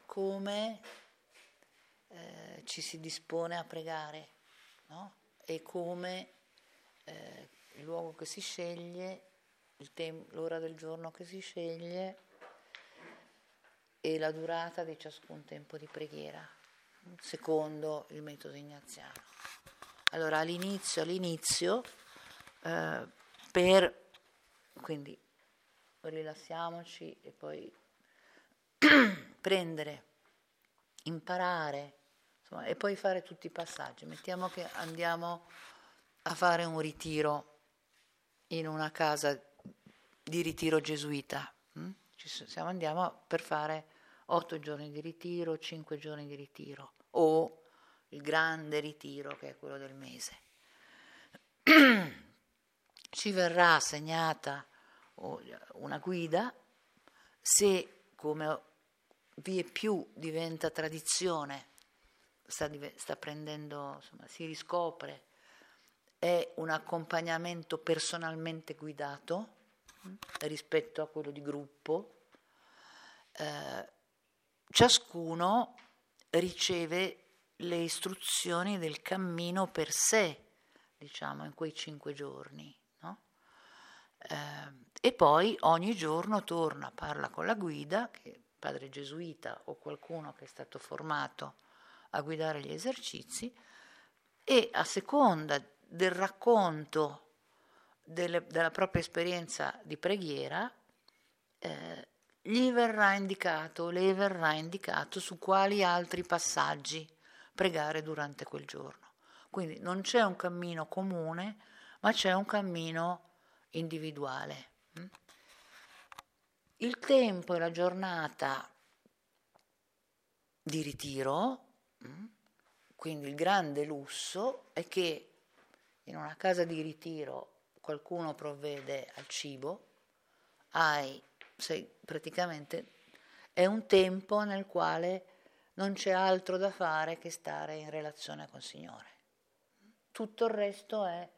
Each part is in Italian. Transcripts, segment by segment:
come ci si dispone a pregare, no? E come il luogo che si sceglie, l'ora del giorno che si sceglie e la durata di ciascun tempo di preghiera, secondo il metodo ignaziano. Allora all'inizio quindi rilassiamoci e poi imparare, insomma, e poi fare tutti i passaggi. Mettiamo che andiamo a fare un ritiro in una casa di ritiro gesuita. Andiamo per fare 8 giorni di ritiro, 5 giorni di ritiro, o il grande ritiro che è quello del mese. Ci verrà assegnata una guida, se come vie più diventa tradizione, sta prendendo, insomma, si riscopre, è un accompagnamento personalmente guidato rispetto a quello di gruppo. Ciascuno riceve le istruzioni del cammino per sé, diciamo, in quei 5 giorni, no? E poi ogni giorno torna, parla con la guida, che è padre gesuita o qualcuno che è stato formato a guidare gli esercizi, e a seconda del racconto della propria esperienza di preghiera, gli verrà indicato, le verrà indicato su quali altri passaggi pregare durante quel giorno. Quindi non c'è un cammino comune, ma c'è un cammino individuale. Il tempo e la giornata di ritiro, quindi il grande lusso, è che in una casa di ritiro qualcuno provvede al cibo, praticamente è un tempo nel quale non c'è altro da fare che stare in relazione col Signore. Tutto il resto è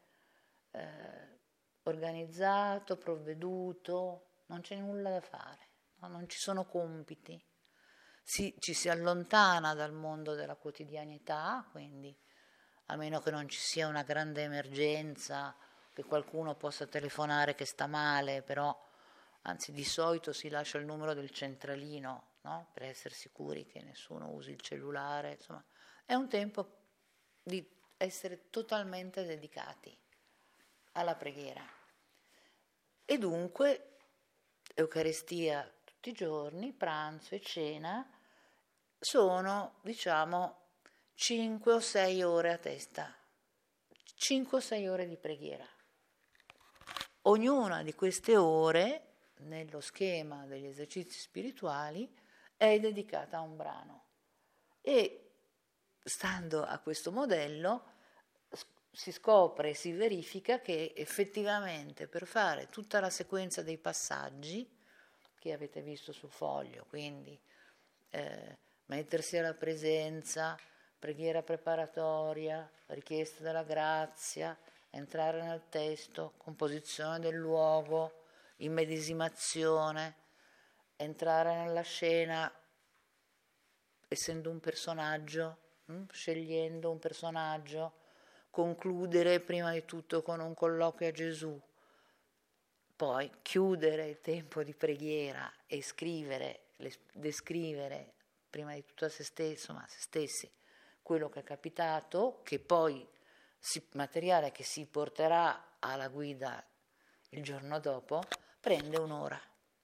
organizzato, provveduto, non c'è nulla da fare, no? Non ci sono compiti. Ci si allontana dal mondo della quotidianità, quindi a meno che non ci sia una grande emergenza, che qualcuno possa telefonare che sta male, però anzi di solito si lascia il numero del centralino, no? Per essere sicuri che nessuno usi il cellulare, insomma è un tempo di essere totalmente dedicati alla preghiera. E dunque Eucaristia tutti i giorni, pranzo e cena sono, diciamo, 5 o 6 ore a testa, 5 o 6 ore di preghiera. Ognuna di queste ore, nello schema degli esercizi spirituali, è dedicata a un brano. E stando a questo modello si scopre e si verifica che effettivamente per fare tutta la sequenza dei passaggi che avete visto sul foglio, quindi mettersi alla presenza, preghiera preparatoria, richiesta della grazia, entrare nel testo, composizione del luogo, immedesimazione, entrare nella scena essendo un personaggio, scegliendo un personaggio, concludere prima di tutto con un colloquio a Gesù, poi chiudere il tempo di preghiera e descrivere prima di tutto a se stesso, ma a se stessi, quello che è capitato, che poi materiale che si porterà alla guida il giorno dopo, prende un'ora.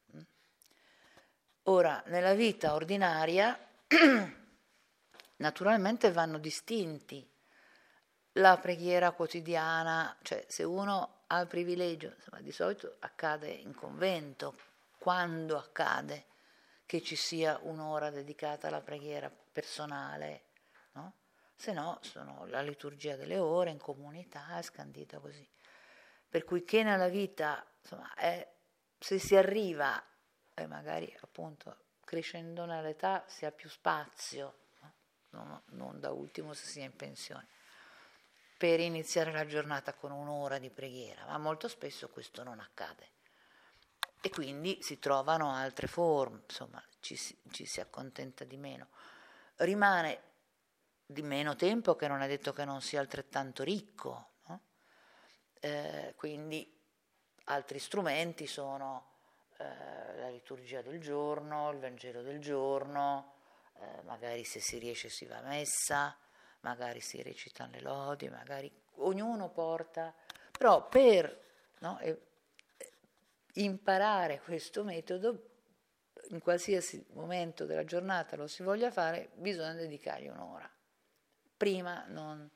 Ora, nella vita ordinaria naturalmente vanno distinti la preghiera quotidiana, cioè se uno ha il privilegio, insomma, di solito accade in convento, quando accade che ci sia un'ora dedicata alla preghiera personale, no? Se no sono la liturgia delle ore in comunità, è scandita così. Per cui che nella vita, insomma, se si arriva, e magari appunto crescendo nell'età si ha più spazio, no? Non da ultimo se si è in pensione, per iniziare la giornata con un'ora di preghiera, ma molto spesso questo non accade. E quindi si trovano altre forme, insomma, ci si accontenta di meno. Rimane di meno tempo, che non è detto che non sia altrettanto ricco, no? Quindi altri strumenti sono la liturgia del giorno, il Vangelo del giorno, magari se si riesce si va a messa, magari si recitano le lodi, magari ognuno porta, però per, no, imparare questo metodo, in qualsiasi momento della giornata lo si voglia fare, bisogna dedicargli un'ora. Prima non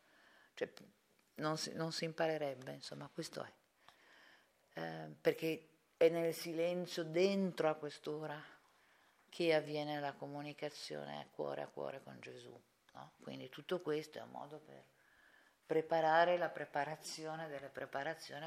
si imparerebbe, insomma, questo è. Perché è nel silenzio dentro a quest'ora che avviene la comunicazione a cuore con Gesù, no? Quindi tutto questo è un modo per preparare la preparazione delle preparazioni